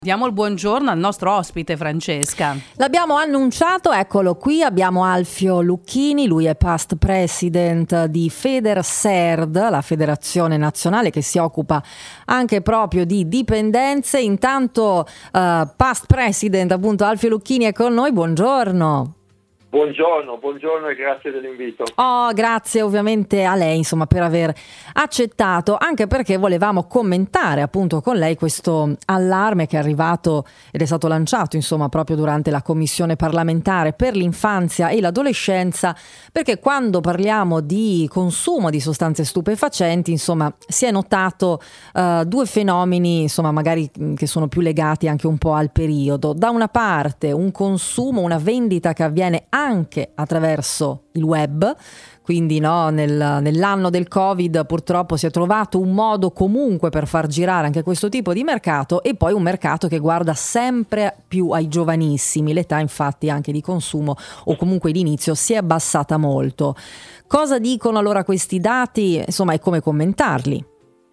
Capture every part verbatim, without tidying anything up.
Diamo il buongiorno al nostro ospite Francesca. L'abbiamo annunciato, eccolo qui, abbiamo Alfio Lucchini, lui è past president di Federserd, la federazione nazionale che si occupa anche proprio di dipendenze. Intanto uh, past president appunto Alfio Lucchini è con noi, buongiorno. Buongiorno, buongiorno e grazie dell'invito. Oh, grazie ovviamente a lei, insomma, per aver accettato, anche perché volevamo commentare appunto con lei questo allarme che è arrivato ed è stato lanciato, insomma, proprio durante la commissione parlamentare per l'infanzia e l'adolescenza, perché quando parliamo di consumo di sostanze stupefacenti, insomma, si è notato uh, due fenomeni, insomma, magari che sono più legati anche un po' al periodo. Da una parte un consumo, una vendita che avviene anche attraverso il web, quindi no, nel, nell'anno del Covid purtroppo si è trovato un modo comunque per far girare anche questo tipo di mercato, e poi un mercato che guarda sempre più ai giovanissimi. L'età infatti anche di consumo o comunque di inizio si è abbassata molto. Cosa dicono allora questi dati, insomma, e come commentarli?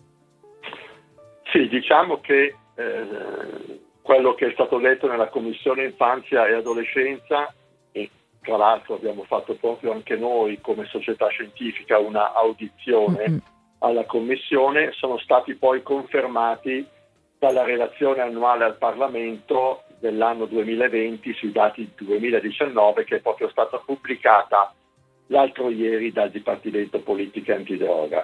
Sì, diciamo che eh, quello che è stato detto nella Commissione Infanzia e Adolescenza, e tra l'altro abbiamo fatto proprio anche noi come società scientifica una audizione mm-hmm. alla Commissione, sono stati poi confermati dalla relazione annuale al Parlamento dell'anno duemilaventi sui dati duemiladiciannove, che è proprio stata pubblicata l'altro ieri dal Dipartimento Politica Antidroga.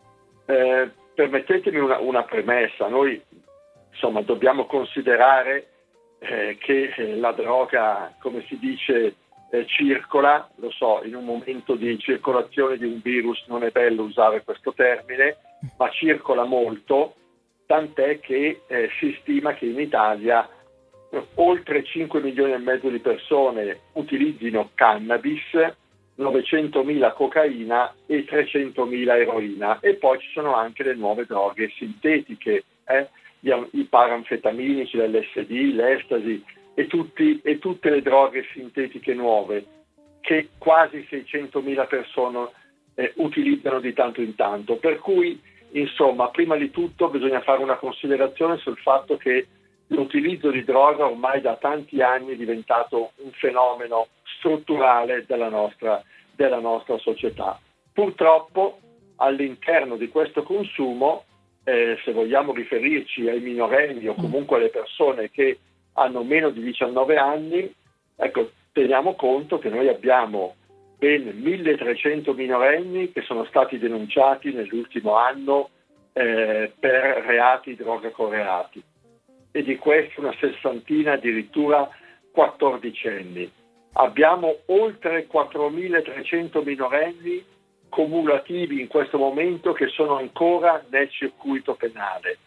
Eh, permettetemi una, una premessa, noi insomma dobbiamo considerare eh, che eh, la droga, come si dice, eh, circola, lo so, in un momento di circolazione di un virus non è bello usare questo termine, ma circola molto, tant'è che eh, si stima che in Italia eh, oltre cinque milioni e mezzo di persone utilizzino cannabis, novecentomila cocaina e trecentomila eroina, e poi ci sono anche le nuove droghe sintetiche, eh? i paranfetaminici, l'L S D, l'estasi e, tutti, e tutte le droghe sintetiche nuove che quasi seicentomila persone eh, utilizzano di tanto in tanto. Per cui, insomma, prima di tutto bisogna fare una considerazione sul fatto che l'utilizzo di droga ormai da tanti anni è diventato un fenomeno strutturale della nostra, della nostra società. Purtroppo all'interno di questo consumo, eh, se vogliamo riferirci ai minorenni o comunque alle persone che hanno meno di diciannove anni, ecco, teniamo conto che noi abbiamo ben milletrecento minorenni che sono stati denunciati nell'ultimo anno eh, per reati droga-correati, e di questi una sessantina addirittura quattordicenni. Abbiamo oltre quattromilatrecento minorenni cumulativi in questo momento che sono ancora nel circuito penale.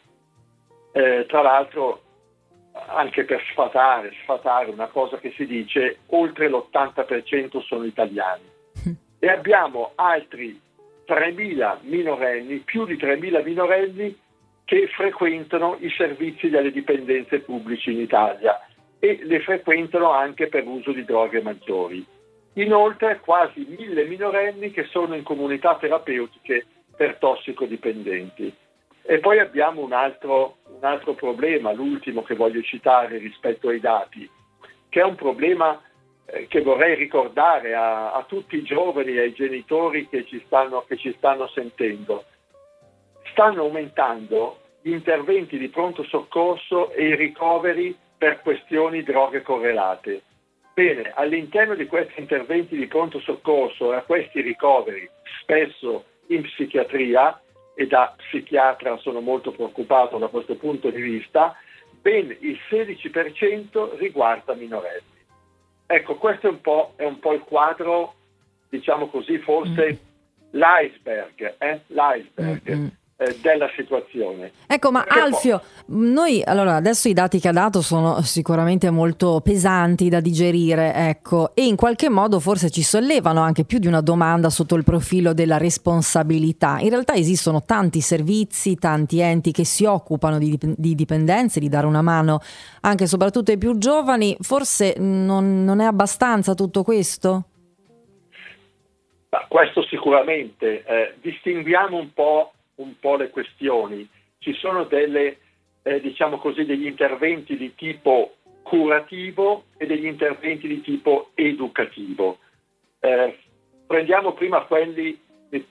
Eh, tra l'altro, anche per sfatare, sfatare una cosa che si dice, oltre l'ottanta per cento sono italiani. E abbiamo altri tremila minorenni, più di tremila minorenni che frequentano i servizi delle dipendenze pubbliche in Italia e le frequentano anche per uso di droghe maggiori. Inoltre quasi mille minorenni che sono in comunità terapeutiche per tossicodipendenti. E poi abbiamo un altro, un altro problema, l'ultimo che voglio citare rispetto ai dati, che è un problema eh, che vorrei ricordare a, a tutti i giovani e ai genitori che ci stanno, che ci stanno sentendo. Stanno aumentando gli interventi di pronto soccorso e i ricoveri per questioni droghe correlate. Bene, all'interno di questi interventi di pronto soccorso e a questi ricoveri, spesso in psichiatria, e da psichiatra sono molto preoccupato da questo punto di vista, ben il sedici per cento riguarda minorenni. Ecco, questo è un po', è un po' il quadro, diciamo così, forse mm. l'iceberg, eh? l'iceberg. Mm-hmm. della situazione. Ecco, ma perché Alfio, poi... noi allora adesso i dati che ha dato sono sicuramente molto pesanti da digerire, ecco, e in qualche modo forse ci sollevano anche più di una domanda sotto il profilo della responsabilità. In realtà esistono tanti servizi, tanti enti che si occupano di, di dipendenze, di dare una mano anche e soprattutto ai più giovani. Forse non, non è abbastanza tutto questo? Ma questo sicuramente. Eh, distinguiamo un po' un po' le questioni. Ci sono delle, eh, diciamo così, degli interventi di tipo curativo e degli interventi di tipo educativo. Eh, prendiamo prima quelli, eh,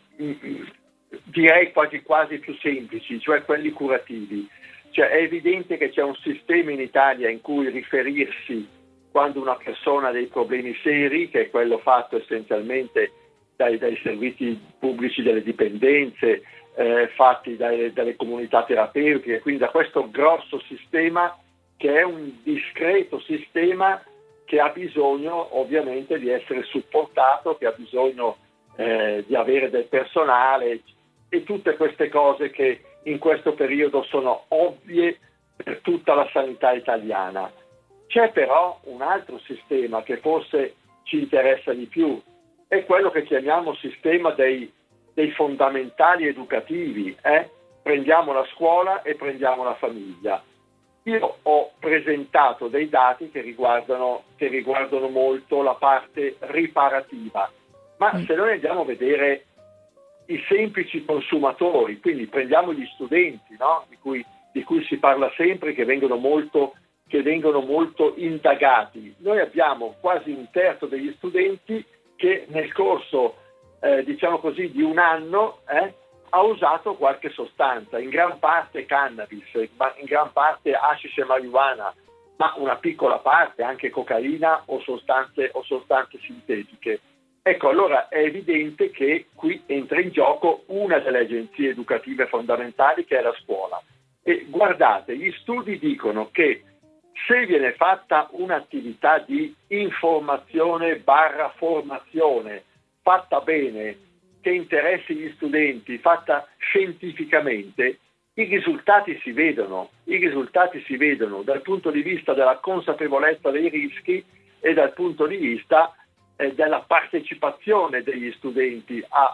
direi quasi quasi più semplici, cioè quelli curativi. Cioè, è evidente che c'è un sistema in Italia in cui riferirsi quando una persona ha dei problemi seri, che è quello fatto essenzialmente dai, dai servizi pubblici delle dipendenze, eh, fatti dai, dalle comunità terapeutiche, quindi da questo grosso sistema che è un discreto sistema che ha bisogno ovviamente di essere supportato, che ha bisogno eh, di avere del personale e tutte queste cose che in questo periodo sono ovvie per tutta la sanità italiana. C'è però un altro sistema che forse ci interessa di più, è quello che chiamiamo sistema dei, dei fondamentali educativi. Eh? Prendiamo la scuola e prendiamo la famiglia. Io ho presentato dei dati che riguardano, che riguardano molto la parte riparativa, ma se noi andiamo a vedere i semplici consumatori, quindi prendiamo gli studenti, no? di, cui, di cui si parla sempre, che vengono molto, che vengono molto indagati. Noi abbiamo quasi un terzo degli studenti che nel corso, eh, diciamo così, di un anno eh, ha usato qualche sostanza, in gran parte cannabis, in gran parte hashish e marijuana, ma una piccola parte anche cocaina o sostanze, o sostanze sintetiche. Ecco, allora è evidente che qui entra in gioco una delle agenzie educative fondamentali, che è la scuola. E guardate, gli studi dicono che se viene fatta un'attività di informazione barra formazione fatta bene, che interessi gli studenti, fatta scientificamente, i risultati si vedono, i risultati si vedono dal punto di vista della consapevolezza dei rischi e dal punto di vista eh, della partecipazione degli studenti a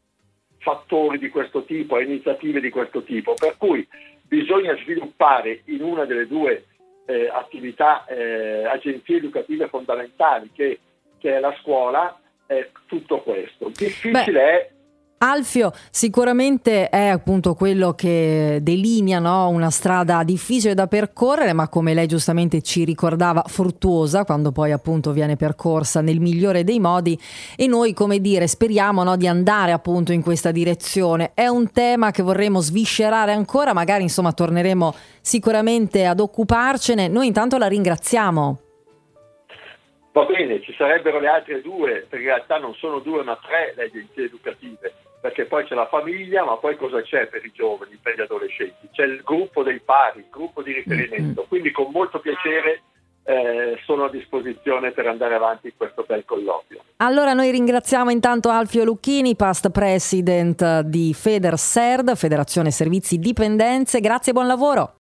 fattori di questo tipo, a iniziative di questo tipo, per cui bisogna sviluppare in una delle due eh, attività, eh, agenzie educative fondamentali che, che è la scuola, è tutto questo. Difficile Beh. è Alfio, sicuramente è appunto quello che delinea, no? Una strada difficile da percorrere, ma come lei giustamente ci ricordava, fruttuosa, quando poi appunto viene percorsa nel migliore dei modi, e noi, come dire, speriamo, no, di andare appunto in questa direzione. È un tema che vorremmo sviscerare ancora, magari insomma torneremo sicuramente ad occuparcene. Noi intanto la ringraziamo. Va bene, ci sarebbero le altre due, perché in realtà non sono due ma tre le agenzie educative, perché poi c'è la famiglia, ma poi cosa c'è per i giovani, per gli adolescenti? C'è il gruppo dei pari, il gruppo di riferimento, quindi con molto piacere eh, sono a disposizione per andare avanti in questo bel colloquio. Allora noi ringraziamo intanto Alfio Lucchini, past president di Federserd, Federazione Servizi Dipendenze, grazie e buon lavoro.